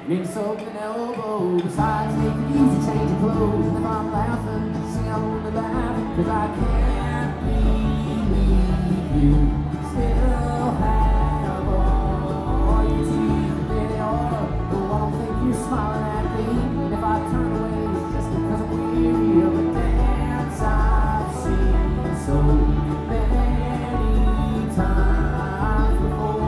Need soap and elbow. Besides, make it easy, change your clothes. And if I'm laughing, sing I only laugh. Cause I can't believe you still have all your teeth. And there they are. Oh, I don't think you're smiling at me. And if I turn away, it's just because I'm weary of the dance I've seen so many times before.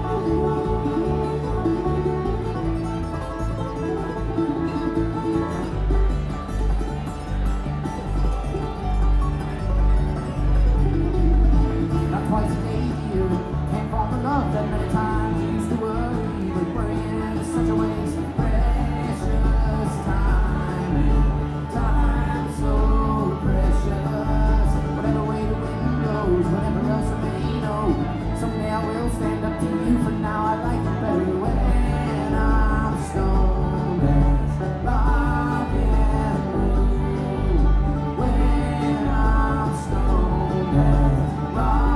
Twice a day here, can't fall in love that many times. I used to worry, but worrying is such a waste of precious time. Time so precious. Whatever way the wind blows, whatever else I may know, someday I will stand up to you. For now, I like it better when I'm stoned as rock and roll. When I'm stoned as rock.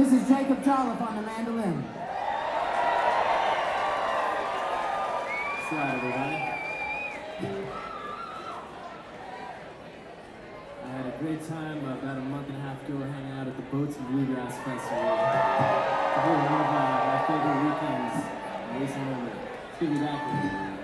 This is Jacob Jolliffe on the mandolin. What's up, everybody? I had a great time about a month and a half ago hanging out at the Boats and Bluegrass Festival. It's one of my favorite weekends in recent memory. It's good to be back here.